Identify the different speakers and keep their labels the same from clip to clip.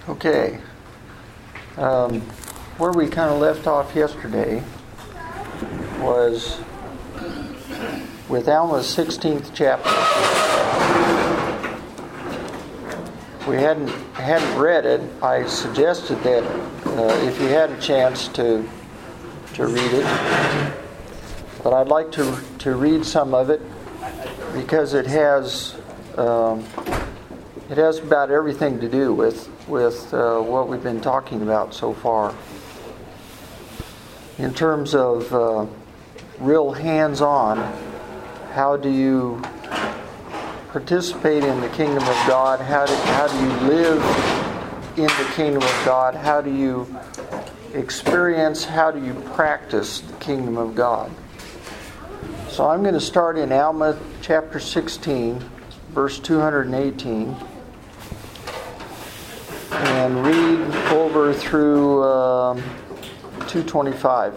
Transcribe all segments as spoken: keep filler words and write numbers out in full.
Speaker 1: Okay. Um, where we kind of left off yesterday was with Alma's sixteenth chapter. We hadn't hadn't read it. I suggested that uh, if you had a chance to to read it, but I'd like to to read some of it because it has um, it has about everything to do with with uh, what we've been talking about so far. In terms of uh, real hands-on, how do you participate in the kingdom of God? How do, how do you live in the kingdom of God? How do you experience, how do you practice the kingdom of God? So I'm going to start in Alma chapter sixteen, verse two hundred eighteen, and read over through um, two twenty-five.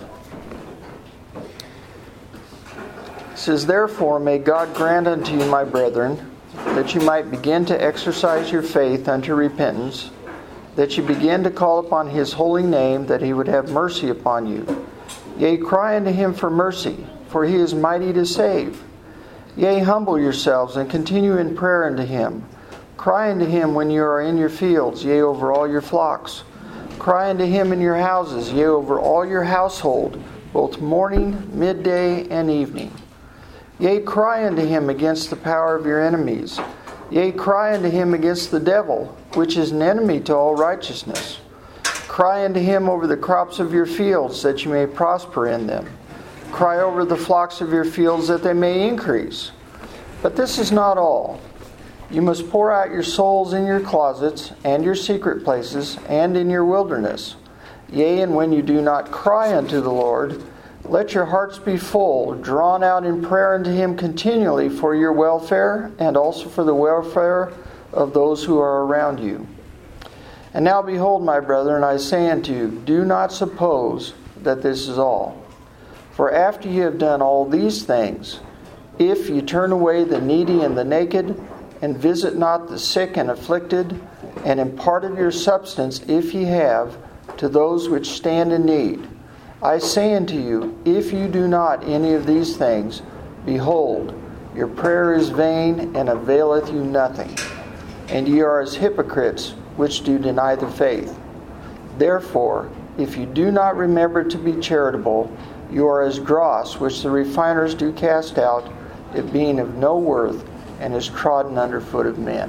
Speaker 1: It says, "Therefore may God grant unto you, my brethren, that you might begin to exercise your faith unto repentance, that you begin to call upon His holy name, that He would have mercy upon you. Yea, cry unto Him for mercy, for He is mighty to save. Yea, humble yourselves, and continue in prayer unto Him. Cry unto Him when you are in your fields, yea, over all your flocks. Cry unto Him in your houses, yea, over all your household, both morning, midday, and evening. Yea, cry unto Him against the power of your enemies. Yea, cry unto Him against the devil, which is an enemy to all righteousness. Cry unto Him over the crops of your fields, that you may prosper in them. Cry over the flocks of your fields, that they may increase. But this is not all. You must pour out your souls in your closets, and your secret places, and in your wilderness. Yea, and when you do not cry unto the Lord, let your hearts be full, drawn out in prayer unto Him continually for your welfare, and also for the welfare of those who are around you. And now behold, my brethren, I say unto you, do not suppose that this is all. For after you have done all these things, if you turn away the needy and the naked, and visit not the sick and afflicted, and impart of your substance, if ye have, to those which stand in need, I say unto you, if you do not any of these things, behold, your prayer is vain, and availeth you nothing. And ye are as hypocrites, which do deny the faith. Therefore, if you do not remember to be charitable, you are as dross, which the refiners do cast out, it being of no worth, and is trodden under foot of men."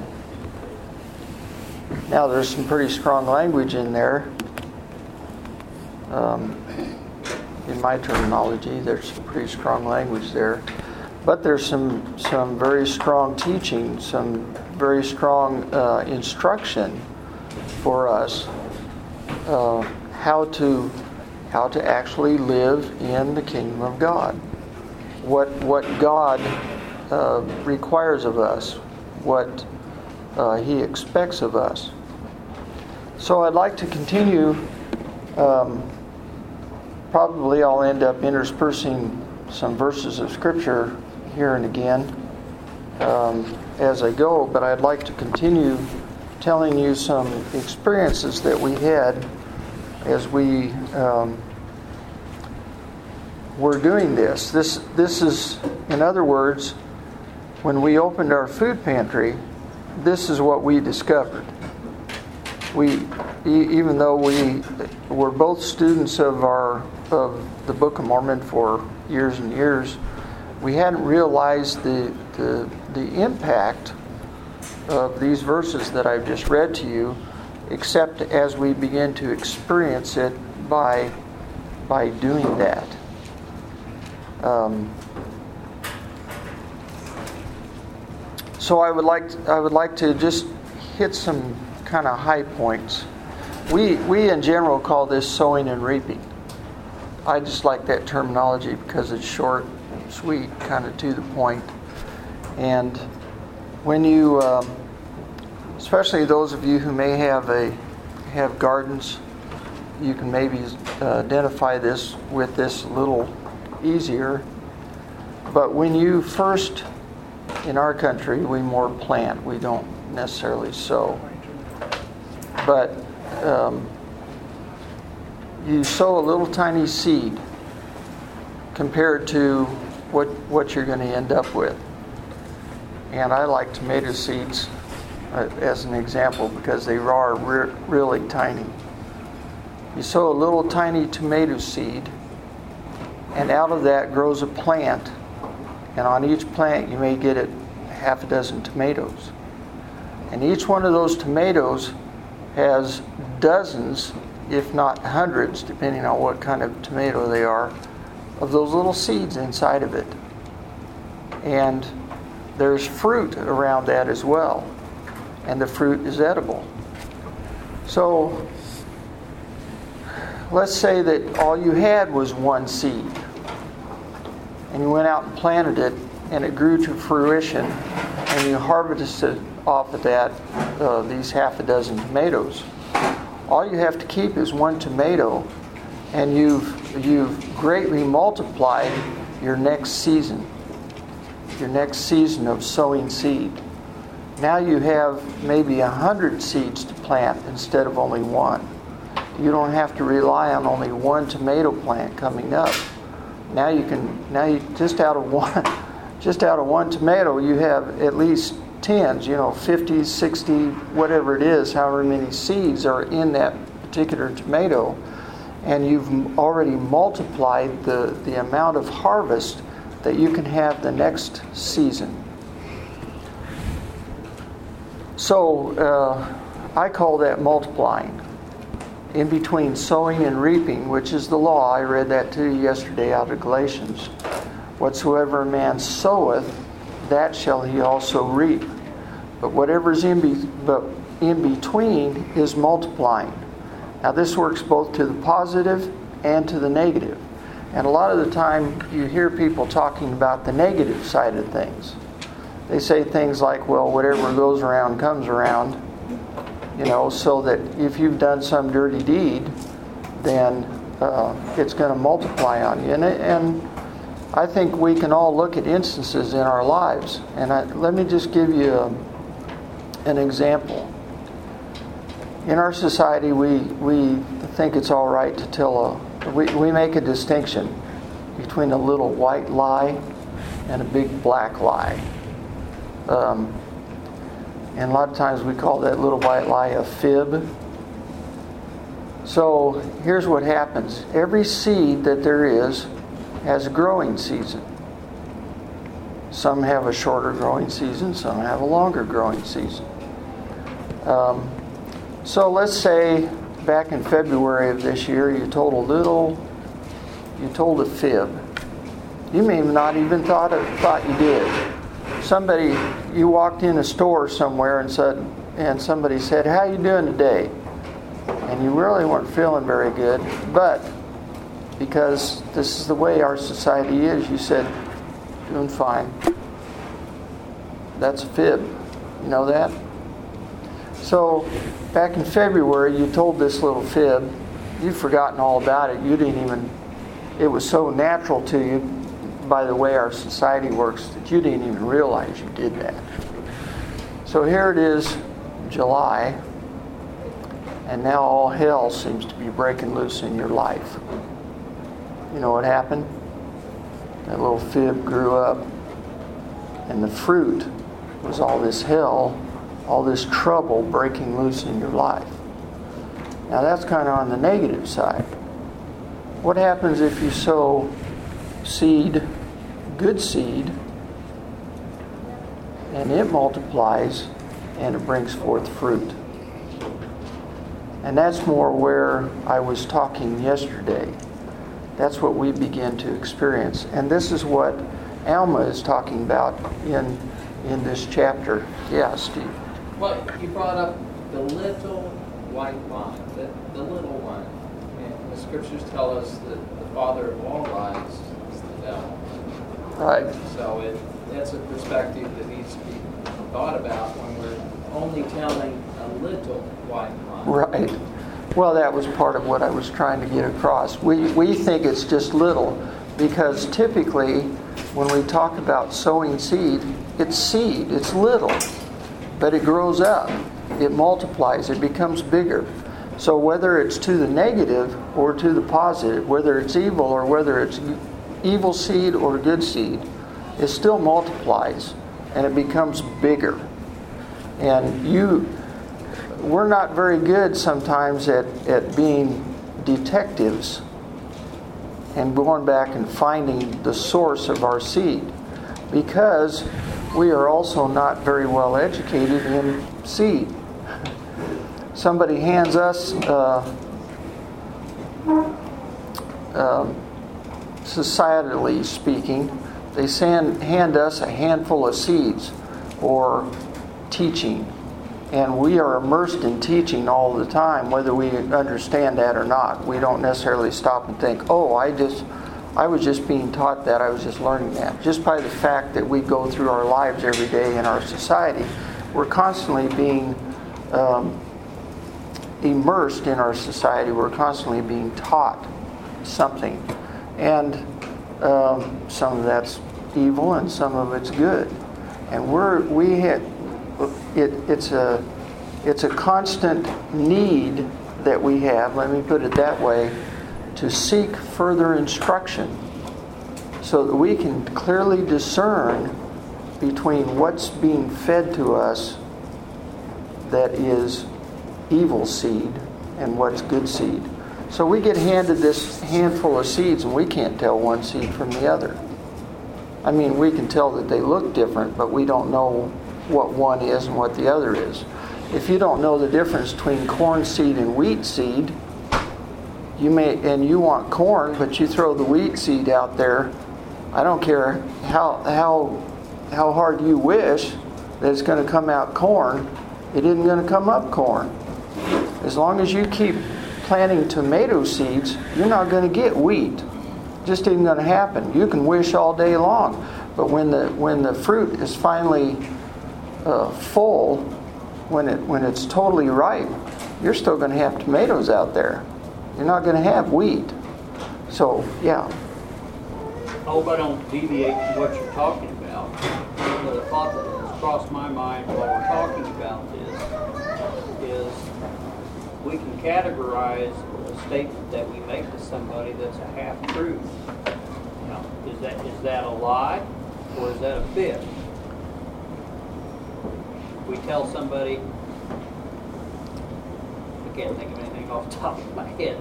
Speaker 1: Now there's some pretty strong language in there. Um, in my terminology, there's some pretty strong language there. But there's some, some very strong teaching, some very strong uh, instruction for us uh, how to how to actually live in the kingdom of God. What what God uh, requires of us, what uh, He expects of us. So I'd like to continue. Um, probably I'll end up interspersing some verses of Scripture here and again um, as I go, but I'd like to continue telling you some experiences that we had as we um, were doing this. This this is, in other words, when we opened our food pantry, this is what we discovered. We, even though we were both students of our of the Book of Mormon for years and years, we hadn't realized the the, the impact of these verses that I've just read to you, except as we begin to experience it by by doing that. Um, so I would like to, I would like to just hit some kind of high points. We we in general call this sowing and reaping. I just like that terminology because it's short, sweet, kind of to the point. And when you, um, especially those of you who may have a have gardens, you can maybe uh, identify this with this a little easier. But when you first, in our country, we more plant. We don't necessarily sow. But um, you sow a little tiny seed compared to what what you're going to end up with. And I like tomato seeds uh, as an example because they are re- really tiny. You sow a little tiny tomato seed, and out of that grows a plant. And on each plant you may get it half a dozen tomatoes. And each one of those tomatoes has dozens, if not hundreds, depending on what kind of tomato they are, of those little seeds inside of it. And there's fruit around that as well. And the fruit is edible. So let's say that all you had was one seed. And you went out and planted it, and it grew to fruition, and you harvested off of that uh, these half a dozen tomatoes. All you have to keep is one tomato, and you've you've greatly multiplied your next season, your next season of sowing seed. Now you have maybe a hundred seeds to plant instead of only one. You don't have to rely on only one tomato plant coming up. Now you can, now you, just out of one, just out of one tomato, you have at least tens, you know, fifty, sixty, whatever it is, however many seeds are in that particular tomato, and you've already multiplied the, the amount of harvest that you can have the next season. So uh, I call that multiplying. In between sowing and reaping, which is the law, I read that to you yesterday out of Galatians. Whatsoever a man soweth, that shall he also reap. But whatever's in, be- but in between is multiplying. Now this works both to the positive and to the negative. And a lot of the time you hear people talking about the negative side of things. They say things like, well, whatever goes around comes around. You know, so that if you've done some dirty deed, then uh, it's going to multiply on you. And, and I think we can all look at instances in our lives. And I, let me just give you a, an example. In our society, we we think it's all right to tell a... We, we make a distinction between a little white lie and a big black lie. Um, And a lot of times we call that little white lie a fib. So here's what happens. Every seed that there is has a growing season. Some have a shorter growing season, some have a longer growing season. Um, so let's say back in February of this year you told a little, you told a fib. You may not even thought it, thought you did. Somebody, you walked in a store somewhere and said, and somebody said, "How you doing today?" And you really weren't feeling very good, but because this is the way our society is, you said, "Doing fine." That's a fib. You know that? So back in February, you told this little fib. You'd forgotten all about it. You didn't even, it was so natural to you by the way our society works that you didn't even realize you did that. So here it is, July, and now all hell seems to be breaking loose in your life. You know what happened? That little fib grew up, and the fruit was all this hell, all this trouble breaking loose in your life. Now that's kind of on the negative side. What happens if you sow seed, good seed, and it multiplies and it brings forth fruit? And that's more where I was talking yesterday. That's what we begin to experience. And this is what Alma is talking about in in this chapter. Yeah, Steve.
Speaker 2: Well, you brought up the little white line, the, the little one. And the scriptures tell us that the father of all lies is the devil.
Speaker 1: Right.
Speaker 2: So it, that's a perspective that needs to be thought about when we're only telling a little white line.
Speaker 1: Right. Well, that was part of what I was trying to get across. We we think it's just little because typically when we talk about sowing seed, it's seed, it's little, but it grows up, it multiplies, it becomes bigger. So whether it's to the negative or to the positive, whether it's evil or whether it's evil seed or good seed, it still multiplies and it becomes bigger. And you, we're not very good sometimes at, at being detectives and going back and finding the source of our seed, because we are also not very well educated in seed. Somebody hands us uh, uh, societally speaking, they send, hand us a handful of seeds or teaching, and we are immersed in teaching all the time, whether we understand that or not. We don't necessarily stop and think, oh, I just I was just being taught that, I was just learning that. Just by the fact that we go through our lives every day in our society, we're constantly being um, immersed in our society. We're constantly being taught something, and um, some of that's evil and some of it's good. And we're we had it. It's a it's a constant need that we have. Let me put it that way, to seek further instruction, so that we can clearly discern between what's being fed to us that is evil seed and what's good seed. So we get handed this handful of seeds and we can't tell one seed from the other. I mean, we can tell that they look different, but we don't know what one is and what the other is. If you don't know the difference between corn seed and wheat seed, you may, and you want corn, but you throw the wheat seed out there, I don't care how how how hard you wish that it's going to come out corn, it isn't going to come up corn. As long as you keep planting tomato seeds, you're not going to get wheat. Just isn't going to happen. You can wish all day long, but when the when the fruit is finally uh, full, when it when it's totally ripe, you're still going to have tomatoes out there. You're not going to have wheat. So, yeah.
Speaker 3: I hope I don't deviate from what you're talking about, but a thought that has crossed my mind while we're talking about this is we can categorize a statement that we make to somebody that's a half-truth. Now, is that is that a lie or is that a fib? We tell somebody, I can't think of anything off the top of my head.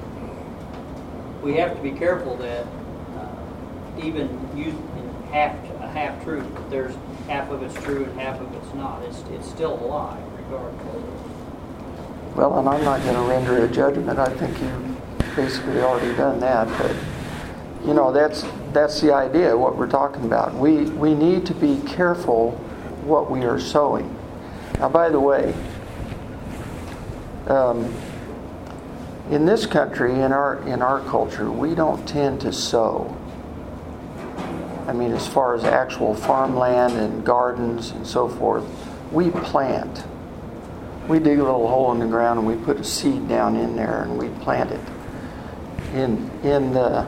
Speaker 3: We have to be careful that uh, even using half a half truth, there's half of it's true and half of it's not. It's it's still a lie, regardless.
Speaker 1: Well, and I'm not going to render a judgment. I think you've basically already done that. But you know, that's that's the idea. What we're talking about. We we need to be careful what we are sowing. Now, by the way. Um, in this country, in our in our culture, we don't tend to sow. I mean, as far as actual farmland and gardens and so forth, we plant. We dig a little hole in the ground and we put a seed down in there and we plant it. In in the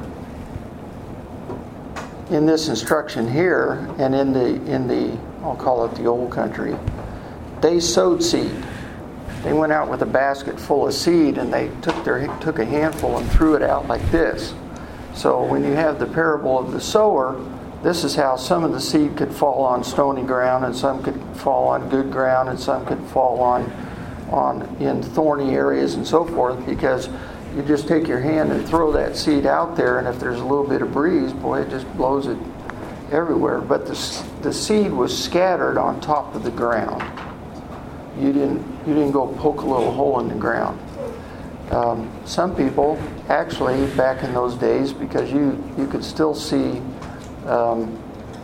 Speaker 1: in this instruction here, and in the in the I'll call it the old country, they sowed seed. They went out with a basket full of seed and they took their took a handful and threw it out like this. So when you have the parable of the sower, this is how some of the seed could fall on stony ground, and some could fall on good ground, and some could fall on on in thorny areas and so forth, because you just take your hand and throw that seed out there, and if there's a little bit of breeze, boy, it just blows it everywhere. But the the seed was scattered on top of the ground. You didn't you didn't go poke a little hole in the ground. Um, some people actually back in those days, because you you could still see um,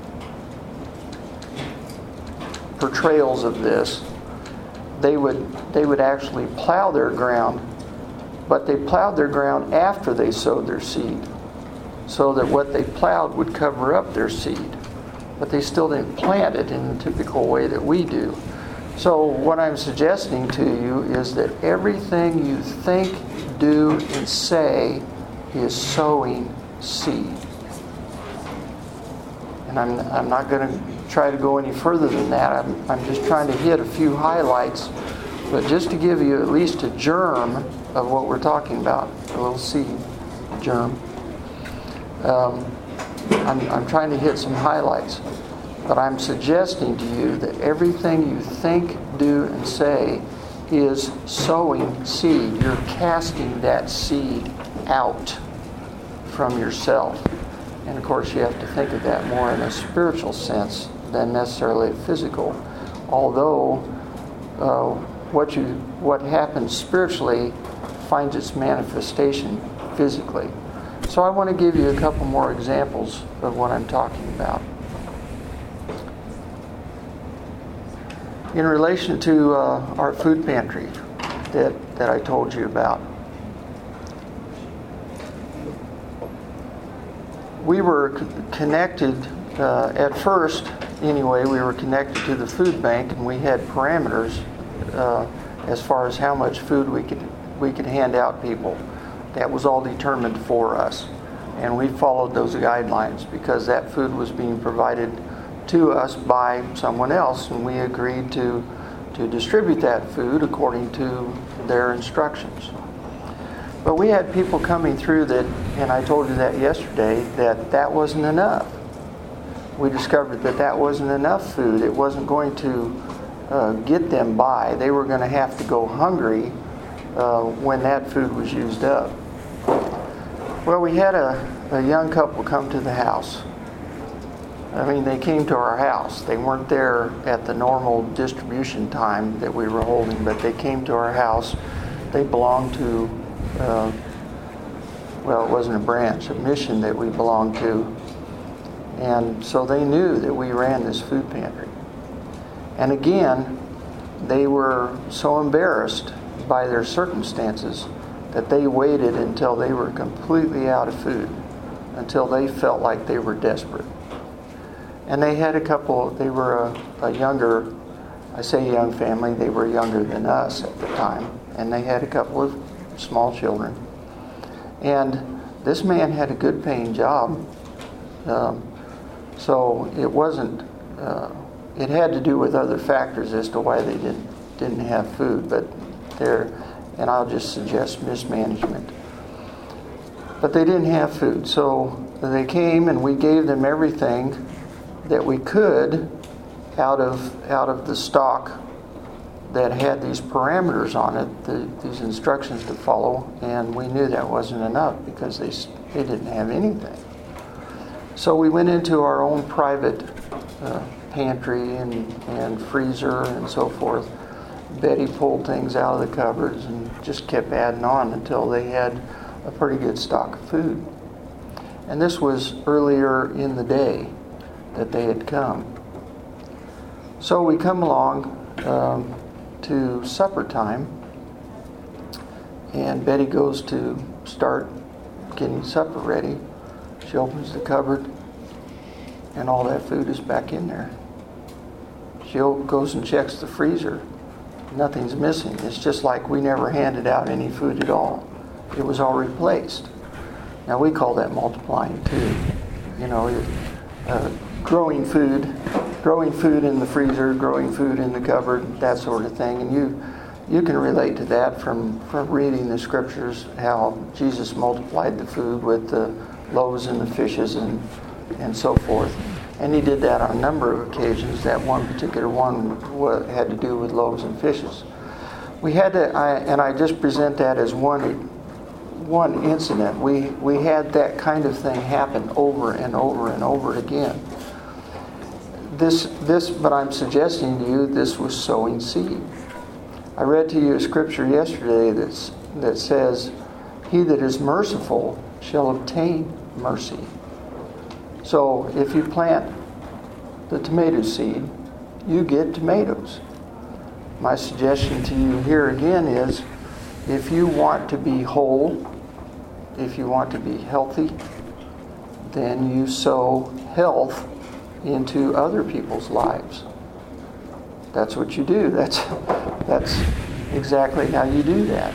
Speaker 1: portrayals of this, they would they would actually plow their ground, but they plowed their ground after they sowed their seed, so that what they plowed would cover up their seed, but they still didn't plant it in the typical way that we do. So what I'm suggesting to you is that everything you think, do, and say is sowing seed. And I'm I'm not going to try to go any further than that. I'm I'm just trying to hit a few highlights But just to give you at least a germ of what we're talking about, a little seed germ, um, I'm, I'm trying to hit some highlights. But I'm suggesting to you that everything you think, do, and say is sowing seed. You're casting that seed out from yourself. And of course, you have to think of that more in a spiritual sense than necessarily a physical. Although uh, what you what happens spiritually finds its manifestation physically. So I want to give you a couple more examples of what I'm talking about. In relation to uh, our food pantry that, that I told you about, we were c- connected, uh, at first anyway, we were connected to the food bank, and we had parameters uh, as far as how much food we could we could hand out people. That was all determined for us, and we followed those guidelines because that food was being provided to us by someone else, and we agreed to to distribute that food according to their instructions. But we had people coming through that, and I told you that yesterday, that that wasn't enough. We discovered that that wasn't enough food. It wasn't going to uh, get them by. They were going to have to go hungry uh, when that food was used up. Well, we had a, a young couple come to the house. I mean, they came to our house. They weren't there at the normal distribution time that we were holding, but they came to our house. They belonged to, uh, well, it wasn't a branch, a mission that we belonged to. And so they knew that we ran this food pantry. And again, they were so embarrassed by their circumstances that they waited until they were completely out of food, until they felt like they were desperate. And they had a couple, they were a, a younger, I say young family, they were younger than us at the time. And they had a couple of small children. And this man had a good paying job. Um, so it wasn't, uh, it had to do with other factors as to why they didn't, didn't have food. But there, and I'll just suggest mismanagement. But they didn't have food. So they came and we gave them everything that we could out of out of the stock that had these parameters on it, the, these instructions to follow, and we knew that wasn't enough because they they didn't have anything. So we went into our own private uh, pantry and, and freezer and so forth. Betty pulled things out of the cupboards and just kept adding on until they had a pretty good stock of food. And this was earlier in the day that they had come. So we come along um, to supper time, and Betty goes to start getting supper ready. She opens the cupboard, and all that food is back in there. She goes and checks the freezer. Nothing's missing. It's just like we never handed out any food at all. It was all replaced. Now we call that multiplying too. You know, uh, growing food, growing food in the freezer, growing food in the cupboard, that sort of thing. And you you can relate to that from, from reading the scriptures, how Jesus multiplied the food with the loaves and the fishes and, and so forth. And he did that on a number of occasions. That one particular one had to do with loaves and fishes. We had to, I, and I just present that as one one incident. We we had that kind of thing happen over and over and over again. This this, but I'm suggesting to you, this was sowing seed. I read to you a scripture yesterday that's that says, "He that is merciful shall obtain mercy." So if you plant the tomato seed, you get tomatoes. My suggestion to you here again is, if you want to be whole, if you want to be healthy, then you sow health into other people's lives. That's what you do. That's that's exactly how you do that.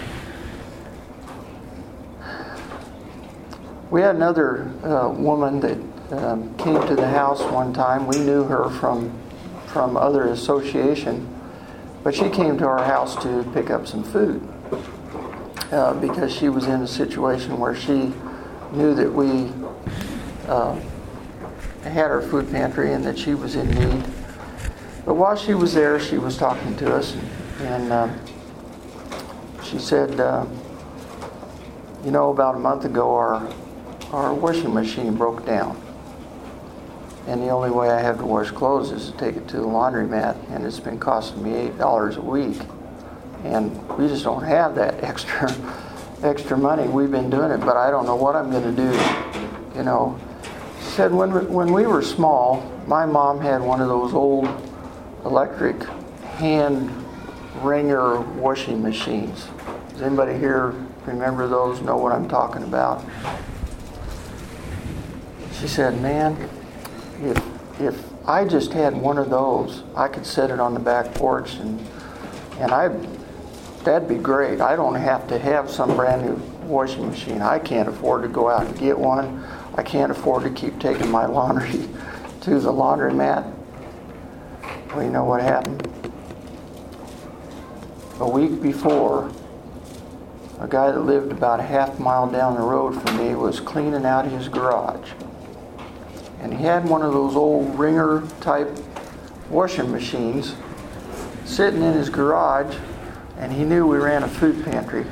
Speaker 1: We had another uh, woman that um, came to the house one time. We knew her from from other association, But she came to our house to pick up some food uh, because she was in a situation where she knew that we uh, had our food pantry and that she was in need. But while she was there, she was talking to us, and uh, she said, uh, you know, about a month ago our our washing machine broke down. And the only way I have to wash clothes is to take it to the laundromat, and it's been costing me eight dollars a week. And we just don't have that extra extra money. We've been doing it, but I don't know what I'm going to do. You know, she said when when we were small, my mom had one of those old electric hand wringer washing machines. Does anybody here remember those? Know what I'm talking about? She said, man, if if I just had one of those, I could set it on the back porch, and and I that'd be great. I don't have to have some brand new washing machine. I can't afford to go out and get one. I can't afford to keep taking my laundry to the laundromat. Well, you know what happened? A week before, a guy that lived about a half mile down the road from me was cleaning out his garage. And he had one of those old wringer type washing machines sitting in his garage, and he knew we ran a food pantry.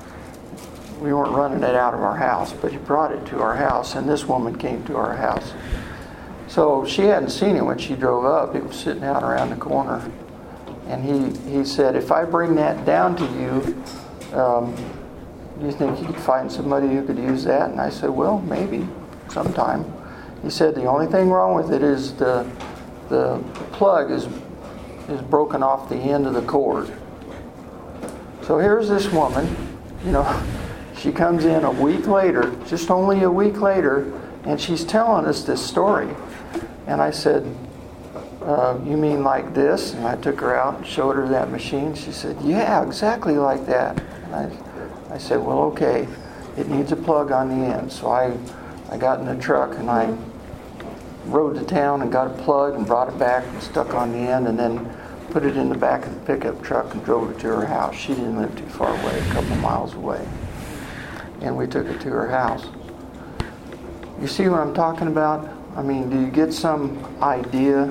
Speaker 1: We weren't running it out of our house, but he brought it to our house, and this woman came to our house. So she hadn't seen it when she drove up. It was sitting out around the corner. And he, he said, if I bring that down to you, um, do you think you could find somebody who could use that? And I said, well, maybe, sometime. He said the only thing wrong with it is the the plug is is broken off the end of the cord. So here's this woman, you know, she comes in a week later, just only a week later, and she's telling us this story. And I said, uh, you mean like this? And I took her out and showed her that machine. She said, yeah, exactly like that. And I, I said, well, okay, it needs a plug on the end. So I I got in the truck and I rode to town and got a plug and brought it back and stuck on the end, and then put it in the back of the pickup truck and drove it to her house. She didn't live too far away, a couple of miles away. And we took it to her house. You see what I'm talking about? I mean, do you get some idea?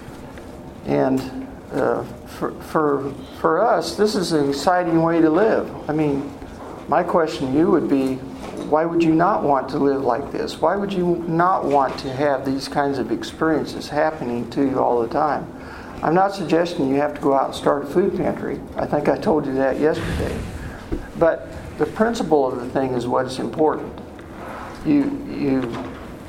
Speaker 1: And uh, for, for, for us, this is an exciting way to live. I mean, my question to you would be, why would you not want to live like this? Why would you not want to have these kinds of experiences happening to you all the time? I'm not suggesting you have to go out and start a food pantry. I think I told you that yesterday. But the principle of the thing is what's important. You you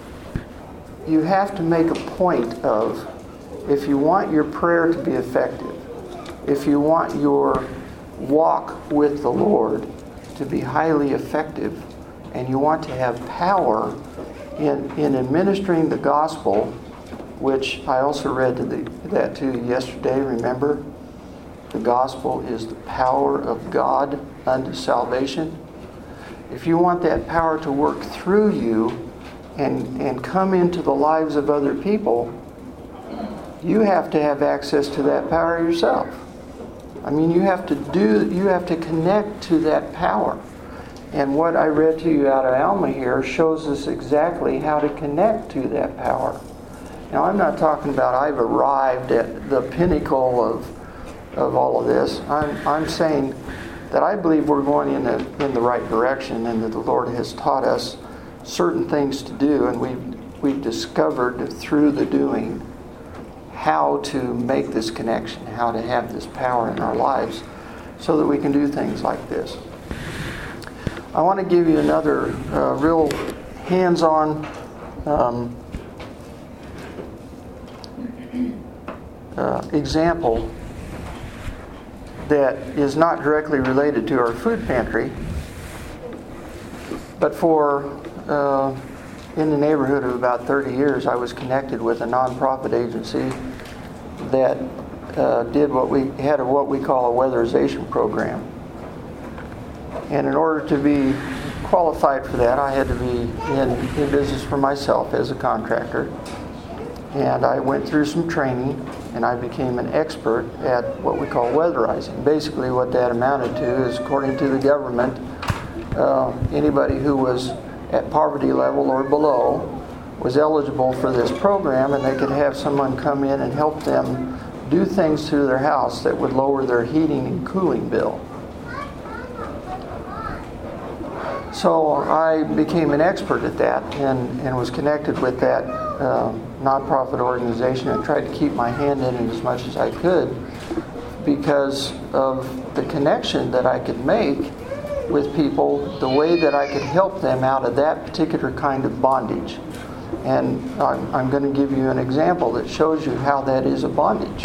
Speaker 1: you have to make a point of, if you want your prayer to be effective, if you want your walk with the Lord to be highly effective, and you want to have power in, in administering the gospel, which I also read to the, that to you yesterday, remember? The gospel is the power of God unto salvation. If you want that power to work through you and, and come into the lives of other people, you have to have access to that power yourself. I mean, you have to do, you have to connect to that power. And what I read to you out of Alma here shows us exactly how to connect to that power. Now, I'm not talking about I've arrived at the pinnacle of of all of this. I'm I'm saying that I believe we're going in the in the right direction, and that the Lord has taught us certain things to do, and we've we've discovered through the doing how to make this connection, how to have this power in our lives, so that we can do things like this. I want to give you another uh, real hands-on um, uh, example that is not directly related to our food pantry, but for uh, in the neighborhood of about thirty years, I was connected with a nonprofit agency that uh, did what we had a, what we call a weatherization program. And in order to be qualified for that, I had to be in, in business for myself as a contractor. And I went through some training, and I became an expert at what we call weatherizing. Basically what that amounted to is, according to the government, uh, anybody who was at poverty level or below was eligible for this program, and they could have someone come in and help them do things to their house that would lower their heating and cooling bill. So I became an expert at that and, and was connected with that uh, nonprofit organization and tried to keep my hand in it as much as I could because of the connection that I could make with people, the way that I could help them out of that particular kind of bondage. And I'm, I'm going to give you an example that shows you how that is a bondage.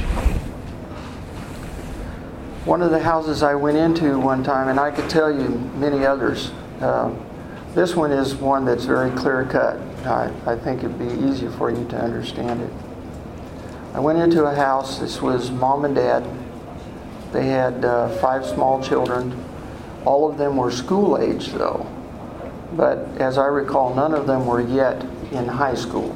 Speaker 1: One of the houses I went into one time, and I could tell you many others, uh, this one is one that's very clear-cut. I, I think it'd be easy for you to understand it. I went into a house. This was mom and dad. They had uh, five small children. All of them were school age, though. But as I recall, none of them were yet in high school.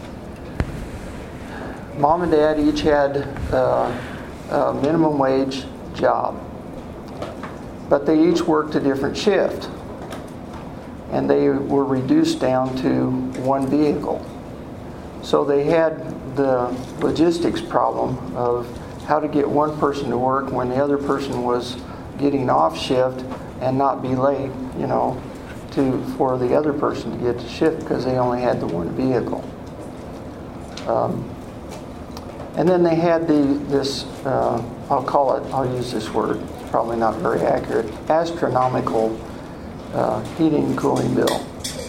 Speaker 1: Mom and dad each had uh, a minimum wage job. But they each worked a different shift. And they were reduced down to one vehicle. So they had the logistics problem of how to get one person to work when the other person was getting off shift and not be late, you know, to for the other person to get to shift because they only had the one vehicle. Um, and then they had the this, uh, I'll call it, I'll use this word, probably not very accurate, astronomical Uh, heating and cooling bill.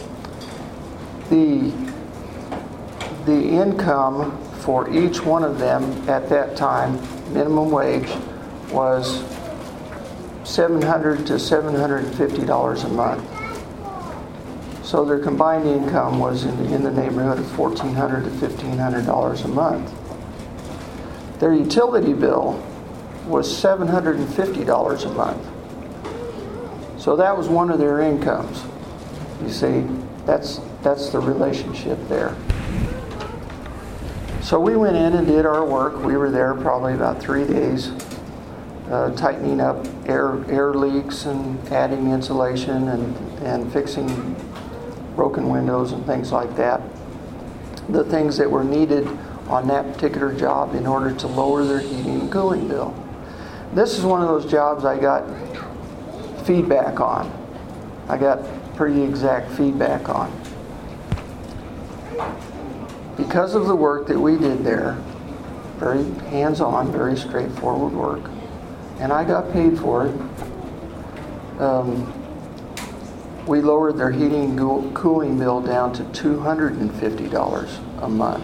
Speaker 1: The the income for each one of them at that time, minimum wage, was seven hundred to seven hundred fifty dollars a month. So their combined income was in the, in the neighborhood of fourteen hundred to fifteen hundred dollars a month. Their utility bill was seven hundred fifty dollars a month. So that was one of their incomes. You see, that's that's the relationship there. So we went in and did our work. We were there probably about three days, uh, tightening up air air leaks and adding insulation and, and fixing broken windows and things like that. The things that were needed on that particular job in order to lower their heating and cooling bill. This is one of those jobs I got feedback on. I got pretty exact feedback on. Because of the work that we did there, very hands-on, very straightforward work, and I got paid for it, um, we lowered their heating and cooling bill down to two hundred fifty dollars a month.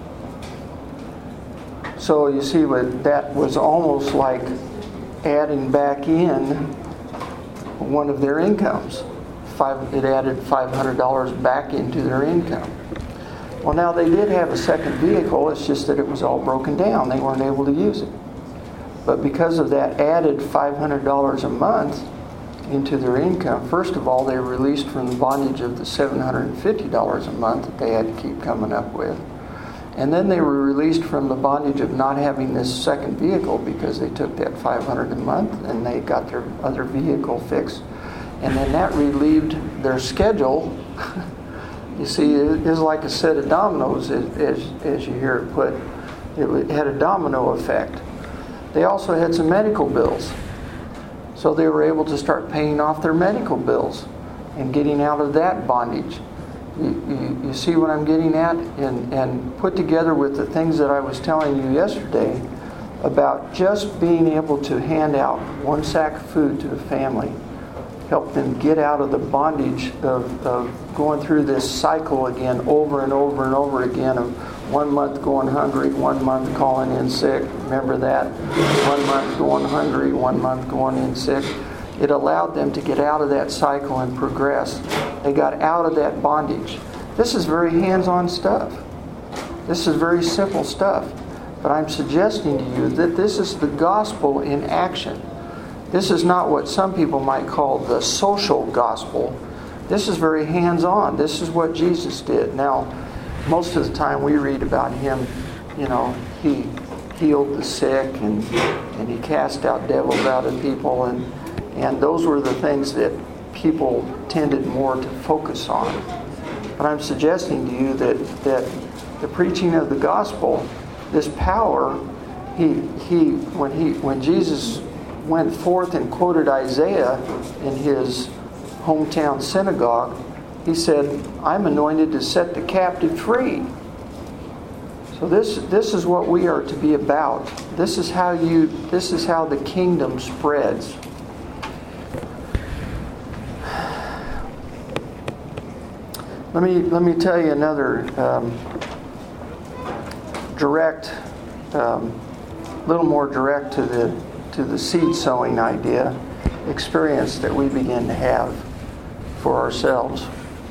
Speaker 1: So you see, what that was almost like adding back in one of their incomes. Five, it added five hundred dollars back into their income. Well, now they did have a second vehicle, it's just that it was all broken down. They weren't able to use it. But because of that added five hundred dollars a month into their income, first of all, they were released from the bondage of the seven hundred fifty dollars a month that they had to keep coming up with. And then they were released from the bondage of not having this second vehicle because they took that five hundred dollars a month and they got their other vehicle fixed. And then that relieved their schedule. You see, it is like a set of dominoes, as, as, as you hear it put. It had a domino effect. They also had some medical bills. So they were able to start paying off their medical bills and getting out of that bondage. You, you, you see what I'm getting at? And, and put together with the things that I was telling you yesterday about just being able to hand out one sack of food to a family, help them get out of the bondage of, of going through this cycle again over and over and over again of one month going hungry, one month calling in sick. Remember that? One month going hungry, one month going in sick. It allowed them to get out of that cycle and progress. They got out of that bondage. This is very hands-on stuff. This is very simple stuff. But I'm suggesting to you that this is the gospel in action. This is not what some people might call the social gospel. This is very hands-on. This is what Jesus did. Now, most of the time we read about him, you know, he healed the sick, and and he cast out devils out of people, and and those were the things that people tended more to focus on. But I'm suggesting to you that that the preaching of the gospel, this power, he he when he when Jesus went forth and quoted Isaiah in his hometown synagogue, he said, "I'm anointed to set the captive free." So this this is what we are to be about. This is how you this is how the kingdom spreads. Let me let me tell you another um, direct, um, little more direct to the to the seed sowing idea, experience that we begin to have for ourselves.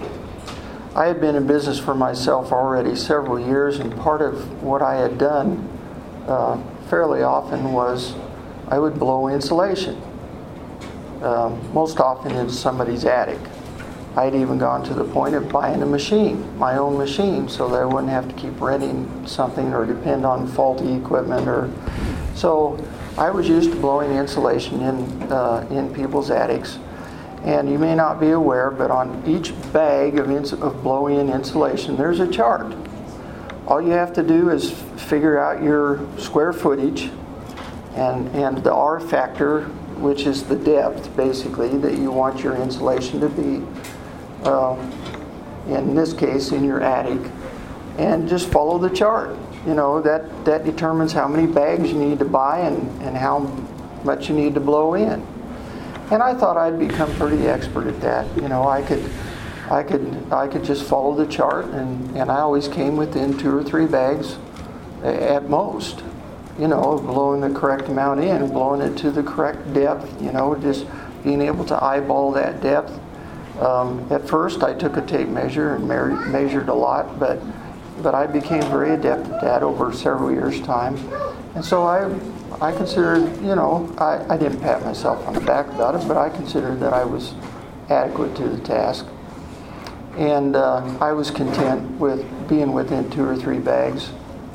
Speaker 1: I had been in business for myself already several years, and part of what I had done uh, fairly often was I would blow insulation, uh, most often in somebody's attic. I had even gone to the point of buying a machine, my own machine, so that I wouldn't have to keep renting something or depend on faulty equipment. Or so I was used to blowing insulation in uh, in people's attics. And you may not be aware, but on each bag of, ins- of blow-in insulation, there's a chart. All you have to do is figure out your square footage and, and the R factor, which is the depth, basically, that you want your insulation to be. Uh, in this case, in your attic. And just follow the chart. You know, that, that determines how many bags you need to buy and, and how much you need to blow in. And I thought I'd become pretty expert at that. You know, I could, I could, I could just follow the chart, and, and I always came within two or three bags, at most. You know, of blowing the correct amount in, blowing it to the correct depth. You know, just being able to eyeball that depth. Um, at first, I took a tape measure and mer- measured a lot, but but I became very adept at that over several years' time, and so I. I considered, you know, I, I didn't pat myself on the back about it, but I considered that I was adequate to the task. And uh, I was content with being within two or three bags.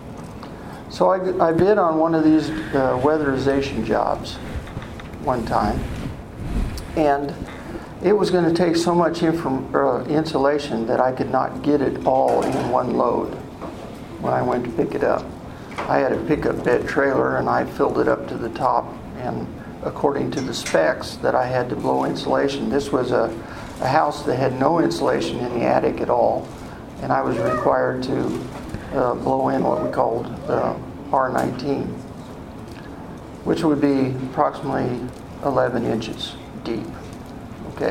Speaker 1: So I, I bid on one of these uh, weatherization jobs one time. And it was going to take so much inform, uh, insulation that I could not get it all in one load when I went to pick it up. I had a pickup bed trailer, and I filled it up to the top, and according to the specs that I had to blow insulation. This was a, a house that had no insulation in the attic at all, and I was required to uh, blow in what we called uh, R nineteen, which would be approximately eleven inches deep. Okay.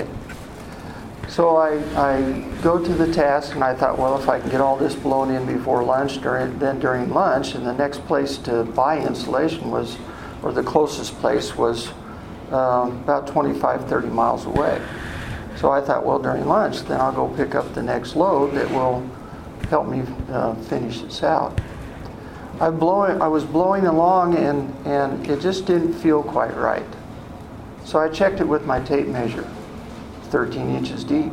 Speaker 1: So I, I go to the task, and I thought, well, if I can get all this blown in before lunch, during, then during lunch, and the next place to buy insulation was, or the closest place was uh, about twenty-five, thirty miles away. So I thought, well, during lunch, then I'll go pick up the next load that will help me uh, finish this out. I, blowing, I was blowing along, and, and it just didn't feel quite right. So I checked it with my tape measure. thirteen inches deep.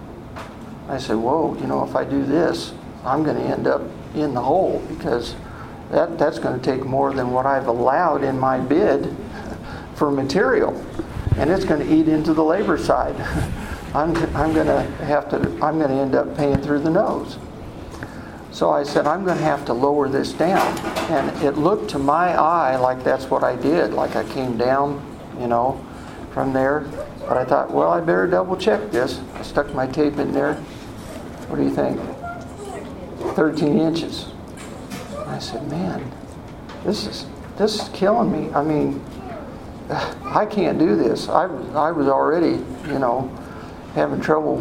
Speaker 1: I said, whoa, you know, if I do this, I'm going to end up in the hole, because that, that's going to take more than what I've allowed in my bid for material. And it's going to eat into the labor side. I'm, I'm going to have to, I'm going to end up paying through the nose. So I said, I'm going to have to lower this down. And it looked to my eye like that's what I did, like I came down, you know, from there. But I thought, well, I better double check this. I stuck my tape in there. What do you think? thirteen inches. And I said, man, this is this is killing me. I mean, I can't do this. I, I was already, you know, having trouble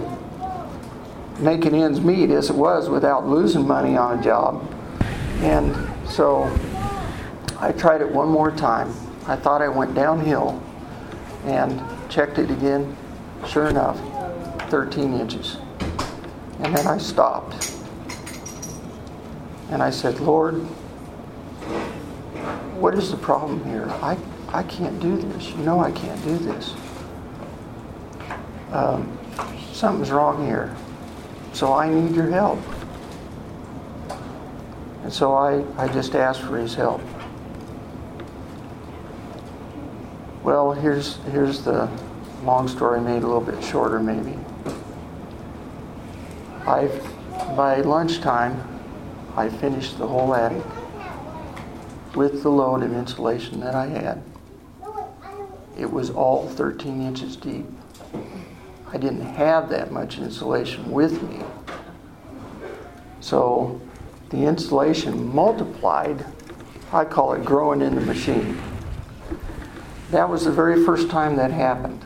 Speaker 1: making ends meet as it was without losing money on a job. And so I tried it one more time. I thought I went downhill and checked it again. Sure enough, thirteen inches. And then I stopped. And I said, Lord, what is the problem here? I, I can't do this. You know I can't do this. Um, something's wrong here. So I need your help. And so I, I just asked for his help. Well, here's here's the long story made a little bit shorter, maybe. I, by lunchtime, I finished the whole attic with the load of insulation that I had. It was all thirteen inches deep. I didn't have that much insulation with me. So the insulation multiplied. I call it growing in the machine. That was the very first time that happened.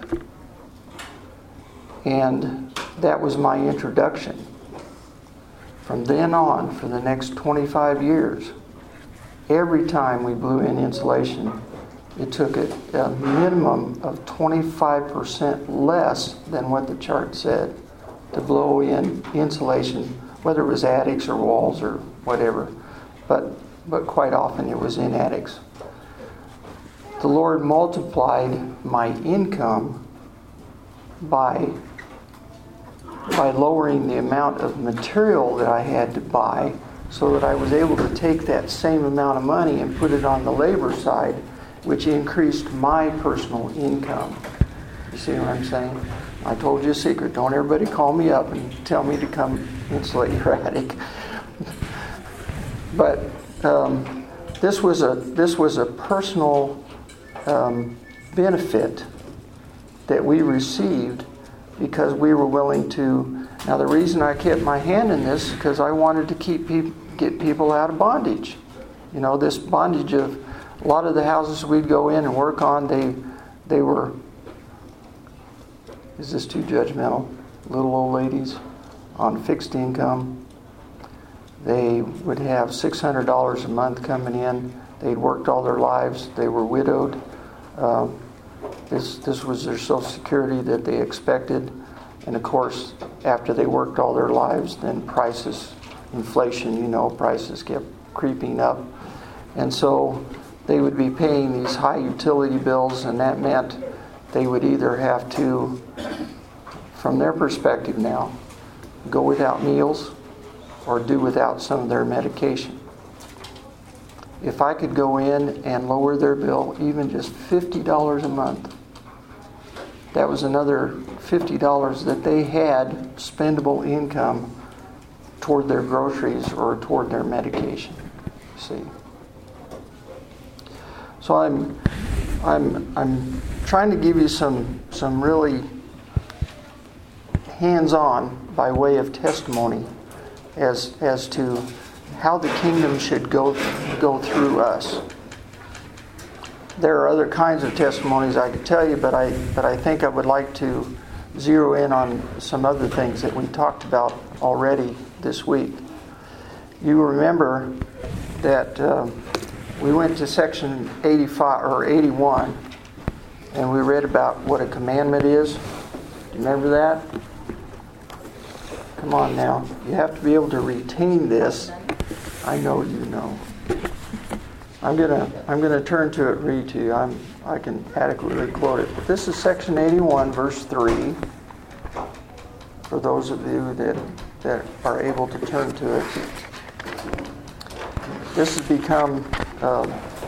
Speaker 1: And that was my introduction. From then on, for the next twenty-five years, every time we blew in insulation, it took a, a minimum of twenty-five percent less than what the chart said to blow in insulation, whether it was attics or walls or whatever. But, but quite often it was in attics. The Lord multiplied my income by, by lowering the amount of material that I had to buy, so that I was able to take that same amount of money and put it on the labor side, which increased my personal income. You see what I'm saying? I told you a secret. Don't everybody call me up and tell me to come insulate your attic. But um, this was a this was a personal um, benefit that we received because we were willing to. Now, the reason I kept my hand in this is because I wanted to keep people, get people out of bondage. You know, this bondage of a lot of the houses we'd go in and work on, they they were, is this too judgmental? Little old ladies on fixed income. They would have six hundred dollars a month coming in. They'd worked all their lives. They were widowed. Uh, this this was their Social Security that they expected. And of course, after they worked all their lives, then prices, inflation, you know, prices kept creeping up. And so they would be paying these high utility bills, and that meant they would either have to, from their perspective now, go without meals or do without some of their medication. If I could go in and lower their bill even just fifty dollars a month, that was another fifty dollars that they had spendable income toward their groceries or toward their medication. See? So I'm I'm I'm trying to give you some some really hands-on by way of testimony as as to how the kingdom should go go through us. There are other kinds of testimonies I could tell you, but I but I think I would like to zero in on some other things that we talked about already this week. You remember that uh, we went to section eighty-five or eighty-one, and we read about what a commandment is. Do you remember that? Come on now, you have to be able to retain this. I know you know. I'm gonna I'm gonna turn to it, read to you. I'm I can adequately quote it. But this is section eighty-one, verse three. For those of you that that are able to turn to it, this has become uh,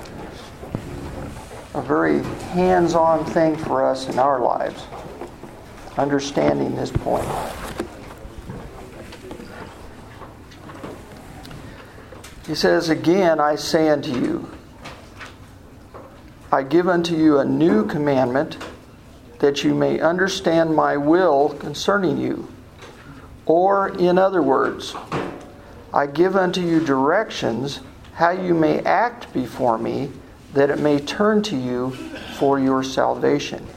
Speaker 1: a very hands-on thing for us in our lives. Understanding this point. He says, "Again I say unto you, I give unto you a new commandment, that you may understand my will concerning you. Or, in other words, I give unto you directions how you may act before me, that it may turn to you for your salvation."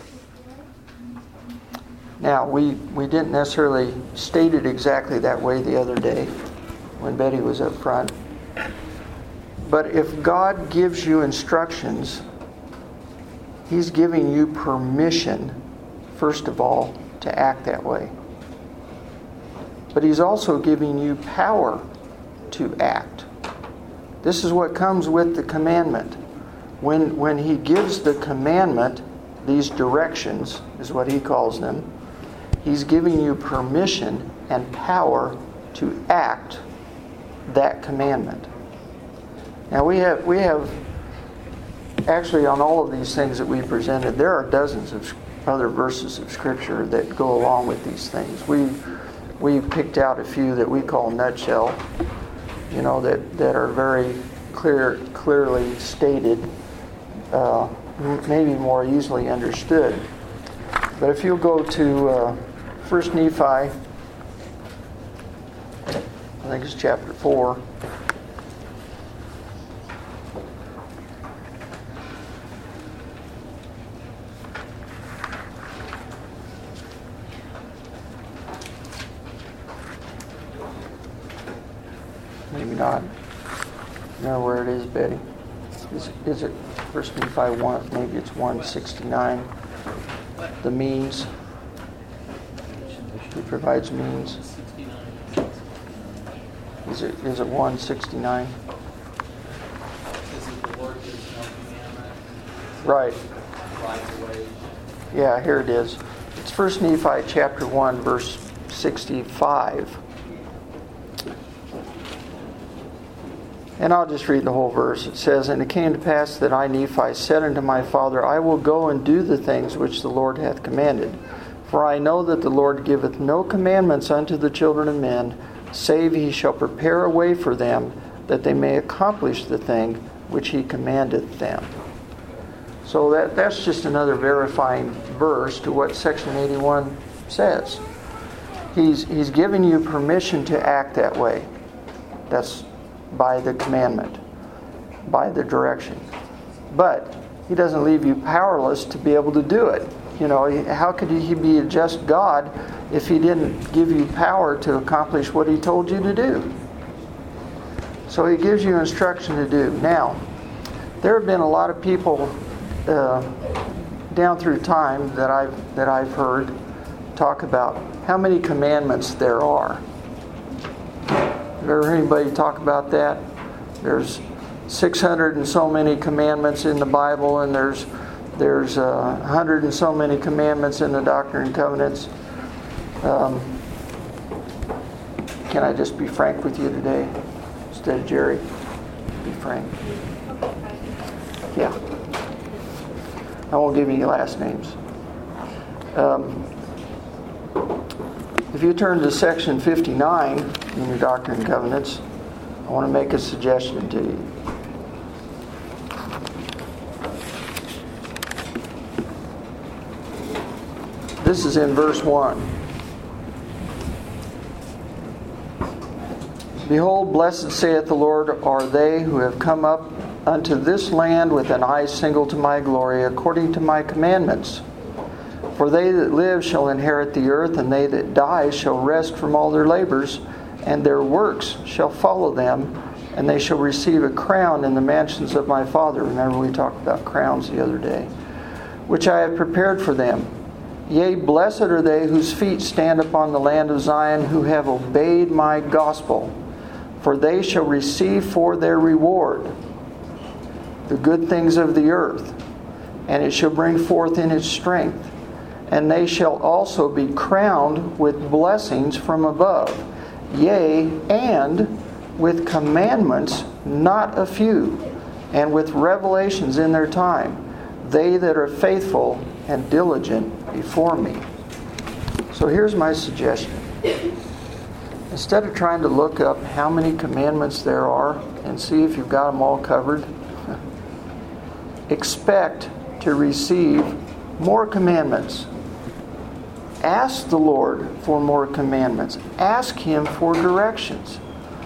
Speaker 1: Now, we, we didn't necessarily state it exactly that way the other day when Betty was up front. But if God gives you instructions, He's giving you permission, first of all, to act that way. But He's also giving you power to act. This is what comes with the commandment. When, when He gives the commandment, these directions is what He calls them, He's giving you permission and power to act that commandment. Now we have we have actually, on all of these things that we presented, there are dozens of other verses of Scripture that go along with these things. We we picked out a few that we call nutshell, you know, that, that are very clear, clearly stated, uh, maybe more easily understood. But if you'll go to uh, First Nephi, I think it's chapter four. Maybe not. You know where it is, Betty? Is, is it First Nephi one? Maybe it's one sixty-nine. The means. He provides means. Is it is it one sixty-nine? Right. Yeah, here it is. It's First Nephi chapter one, verse sixty-five. And I'll just read the whole verse. It says, "And it came to pass that I, Nephi, said unto my father, I will go and do the things which the Lord hath commanded. For I know that the Lord giveth no commandments unto the children of men, save he shall prepare a way for them, that they may accomplish the thing which he commandeth them." So that, that's just another verifying verse to what section eighty-one says. He's, he's given you permission to act that way. That's by the commandment, by the direction. But he doesn't leave you powerless to be able to do it. You know, how could he be a just God if he didn't give you power to accomplish what he told you to do? So he gives you instruction to do. Now, there have been a lot of people uh, down through time that I've that I've heard talk about how many commandments there are. Have you ever heard anybody talk about that? There's six hundred and so many commandments in the Bible, and there's there's uh, one hundred and so many commandments in the Doctrine and Covenants. Um, can I just be frank with you today instead of Jerry? Be frank. Yeah. I won't give you any last names. Um, if you turn to section fifty-nine in your Doctrine and Covenants, I want to make a suggestion to you. This is in verse one. "Behold, blessed saith the Lord are they who have come up unto this land with an eye single to my glory, according to my commandments. For they that live shall inherit the earth, and they that die shall rest from all their labors, and their works shall follow them, and they shall receive a crown in the mansions of my Father." Remember, we talked about crowns the other day. "Which I have prepared for them. Yea, blessed are they whose feet stand upon the land of Zion, who have obeyed my gospel. For they shall receive for their reward the good things of the earth, and it shall bring forth in its strength. And they shall also be crowned with blessings from above, yea, and with commandments not a few, and with revelations in their time, they that are faithful and diligent before me." So here's my suggestion. Instead of trying to look up how many commandments there are and see if you've got them all covered, expect to receive more commandments. Ask the Lord for more commandments. Ask Him for directions.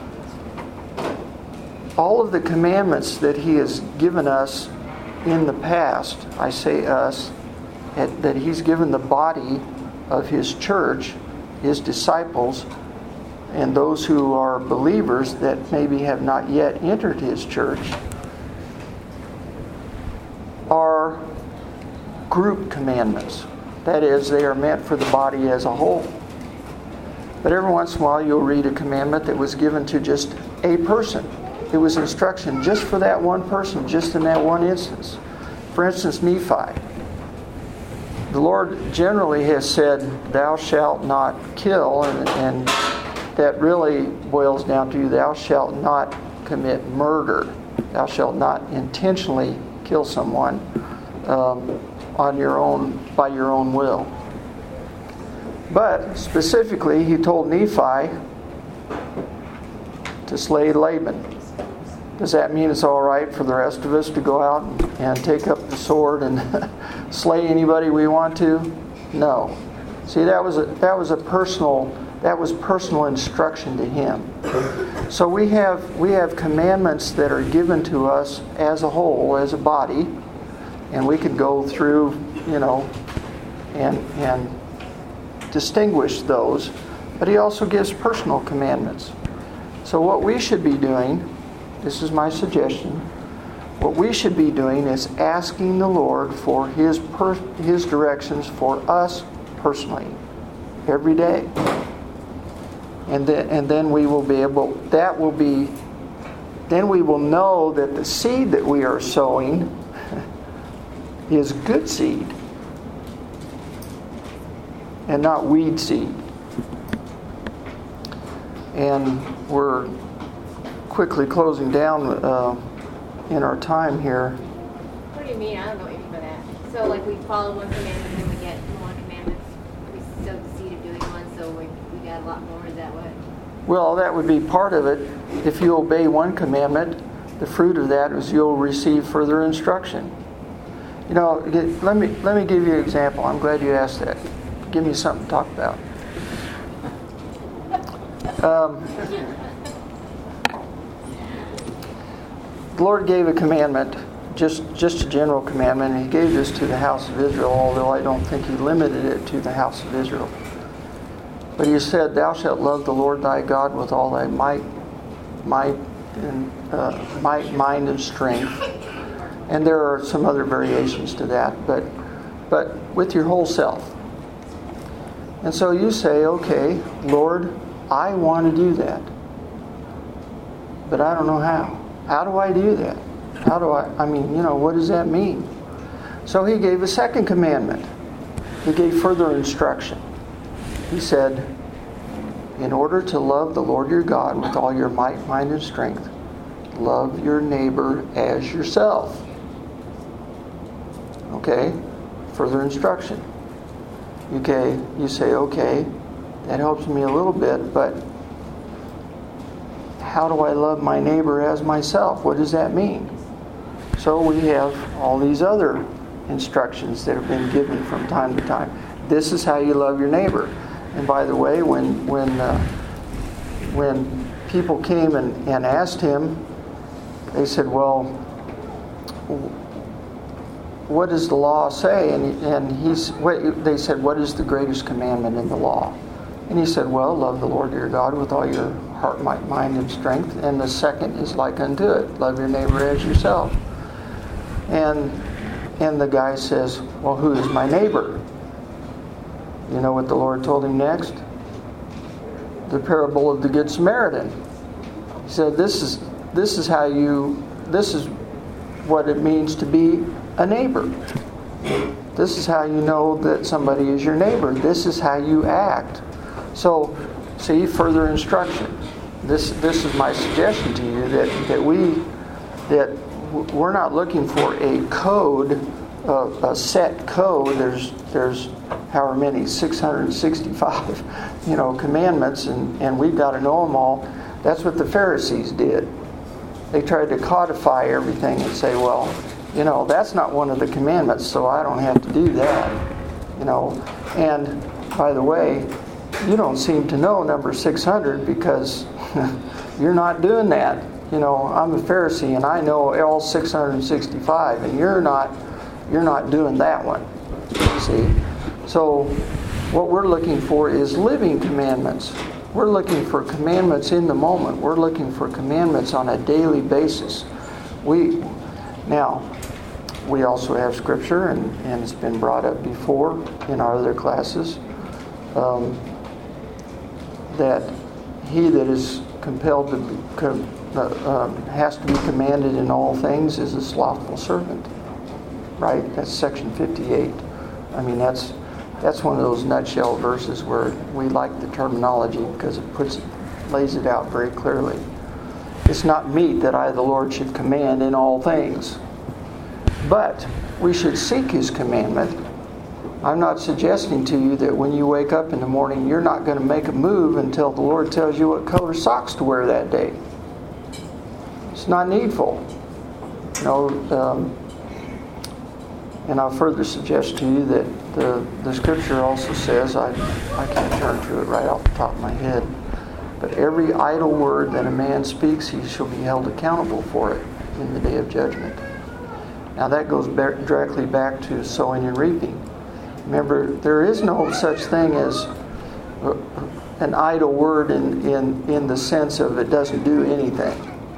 Speaker 1: All of the commandments that He has given us in the past, I say us, that He's given the body of His church, His disciples, and those who are believers that maybe have not yet entered His church, are group commandments. That is, they are meant for the body as a whole. But every once in a while you'll read a commandment that was given to just a person. It was instruction just for that one person, just in that one instance. For instance, Nephi. The Lord generally has said, "Thou shalt not kill," and, and that really boils down to, "Thou shalt not commit murder. Thou shalt not intentionally kill someone um, on your own, by your own will. But specifically, he told Nephi to slay Laban. Does that mean it's all right for the rest of us to go out and take up the sword and slay anybody we want to? No. See, that was a that was a personal that was personal instruction to him. So we have we have commandments that are given to us as a whole, as a body, and we can go through, you know, and and distinguish those. But he also gives personal commandments. So what we should be doing, this is my suggestion, what we should be doing is asking the Lord for His per, His directions for us personally, every day. And then, and then we will be able, that will be, then we will know that the seed that we are sowing is good seed and not weed seed. And we're quickly closing down uh, in our time here.
Speaker 4: What do you mean? I don't know what you mean by that. So, like, we follow one commandment and we get more commandments. We sow the seed of doing one, so we, we got a lot more. Is that what?
Speaker 1: Well, that would be part of it. If you obey one commandment, the fruit of that is you'll receive further instruction. You know, let me let me give you an example. I'm glad you asked that. Give me something to talk about. Um, the Lord gave a commandment, just just a general commandment, and He gave this to the house of Israel, although I don't think He limited it to the house of Israel. But He said, "Thou shalt love the Lord thy God with all thy might, might, and uh, might, mind, and strength." And there are some other variations to that, but but with your whole self. And so you say, "Okay, Lord, I want to do that, but I don't know how. How do I do that? How do I, I mean, you know, what does that mean?" So He gave a second commandment. He gave further instruction. He said, "In order to love the Lord your God with all your might, mind, and strength, love your neighbor as yourself." Okay? Further instruction. Okay, you say, okay, that helps me a little bit, but how do I love my neighbor as myself? What does that mean? So we have all these other instructions that have been given from time to time. This is how you love your neighbor. And by the way, when when uh, when people came and, and asked him, they said, "Well, what does the law say?" And he, and he's what, they said, "What is the greatest commandment in the law?" And he said, "Well, love the Lord your God with all your heart, might, mind, and strength. And the second is like unto it, love your neighbor as yourself." And and the guy says, "Well, who is my neighbor?" You know what the Lord told him next? The parable of the Good Samaritan. He said, "This is this is how you this is what it means to be a neighbor. This is how you know that somebody is your neighbor. This is how you act." So, see, further instruction. This this is my suggestion to you, that, that we that we're not looking for a code, uh, a set code. There's there's however many, six hundred sixty-five, you know, commandments, and, and we've got to know them all. That's what the Pharisees did. They tried to codify everything and say, well, you know, that's not one of the commandments, so I don't have to do that. You know, and by the way, you don't seem to know number six hundred because you're not doing that. You know, I'm a Pharisee and I know all six hundred sixty-five, and you're not you're not doing that one. See? So what we're looking for is living commandments. We're looking for commandments in the moment. We're looking for commandments on a daily basis. We now we also have scripture, and, and it's been brought up before in our other classes, um, that he that is compelled to be, com, uh, um, has to be commanded in all things is a slothful servant. Right? That's section fifty-eight. I mean, that's that's one of those nutshell verses where we like the terminology because it puts it, lays it out very clearly. It's not meet that I, the Lord, should command in all things. But we should seek His commandment. I'm not suggesting to you that when you wake up in the morning, you're not going to make a move until the Lord tells you what color socks to wear that day. It's not needful. You know, um, and I'll further suggest to you that the, the Scripture also says, I, I can't turn to it right off the top of my head, but every idle word that a man speaks, he shall be held accountable for it in the day of judgment. Now that goes back, directly back to sowing and reaping. Remember, there is no such thing as an idle word in, in, in the sense of it doesn't do anything.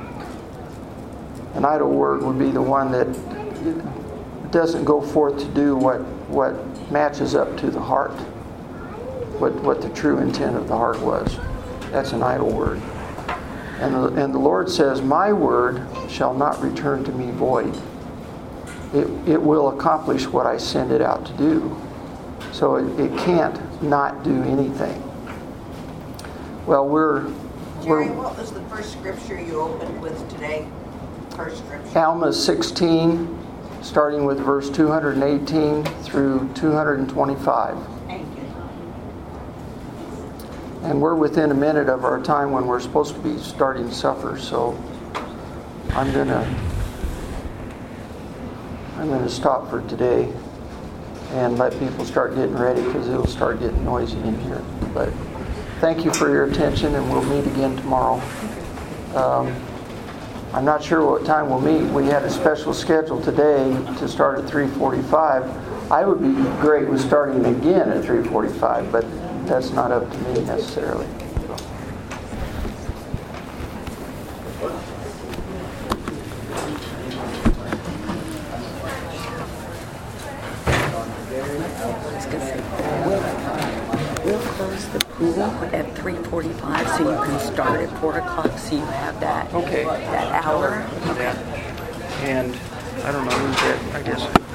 Speaker 1: An idle word would be the one that doesn't go forth to do what, what matches up to the heart, what, what the true intent of the heart was. That's an idle word. And the, and the Lord says, my word shall not return to me void. It, it will accomplish what I send it out to do. So it, it can't not do anything. Well, we're...
Speaker 5: Jerry,
Speaker 1: we're
Speaker 5: what was the first scripture you opened with today? First scripture.
Speaker 1: Alma sixteen, starting with verse two hundred eighteen through two hundred twenty-five.
Speaker 5: Thank you.
Speaker 1: And we're within a minute of our time when we're supposed to be starting supper, so I'm gonna I'm gonna stop for today and let people start getting ready because it'll start getting noisy in here. But thank you for your attention, and we'll meet again tomorrow. Um, I'm not sure what time we'll meet. We had a special schedule today to start at three forty-five. I would be great with starting again at three forty-five, but that's not up to me necessarily.
Speaker 6: We'll close the pool at three forty-five, so you can start at four o'clock, so you have that,
Speaker 1: Okay.
Speaker 6: that hour.
Speaker 1: And I don't know, who's that? I guess